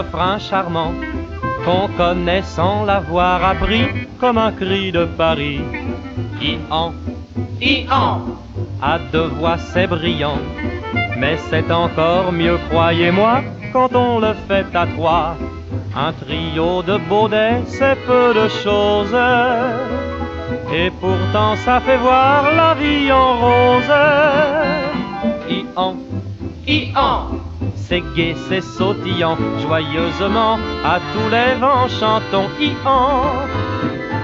refrain charmant qu'on connaît sans l'avoir appris comme un cri de Paris. Ian, Ian, à deux voix c'est brillant, mais c'est encore mieux, croyez-moi, quand on le fait à trois. Un trio de baudets, c'est peu de choses, et pourtant ça fait voir la vie en rose. Ian, Ian, c'est gai, c'est sautillant, joyeusement, à tous les vents chantons Ian.